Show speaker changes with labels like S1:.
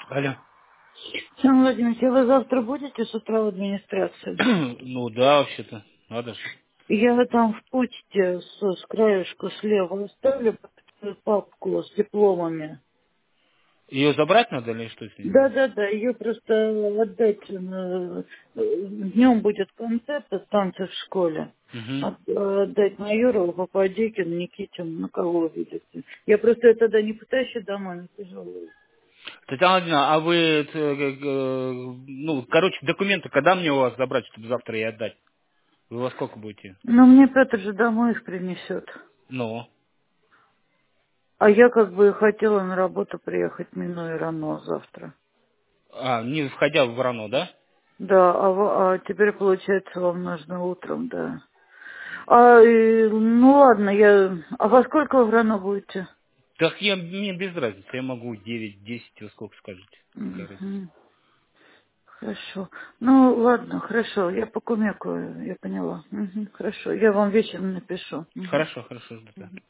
S1: Алло.
S2: Александр Владимирович, а вы завтра будете с утра в администрации?
S1: Ну да, вообще-то. Надо же.
S2: Я там в почте с краешку слева оставлю папку с дипломами.
S1: Ее забрать надо или что с ней делать?
S2: Да-да-да, ее просто отдать. Днем будет концерт танцы в школе.
S1: Угу.
S2: Отдать Майорову, Попадейкину, Никитину, на кого вы видите. Я просто это тогда не потащу домой, не тяжело.
S1: Татьяна Владимировна, а вы, ну, короче, документы когда мне у вас забрать, чтобы завтра и отдать? Вы во сколько будете?
S2: Но мне Петр же домой их принесет.
S1: Ну.
S2: А я как бы хотела на работу приехать, минуя рано завтра.
S1: А, не входя в РАНО, да?
S2: Да, а теперь, получается, вам нужно утром, да. Ну ладно, а во сколько вы рано будете?
S1: Так мне без разницы, я могу 9-10, вы сколько скажете. Какая разница?
S2: Мгм. Хорошо. Ну ладно, хорошо, я покумекаю, я поняла. Мгм, хорошо, я вам вечером напишу. Мгм.
S1: Хорошо, хорошо, жду. Да.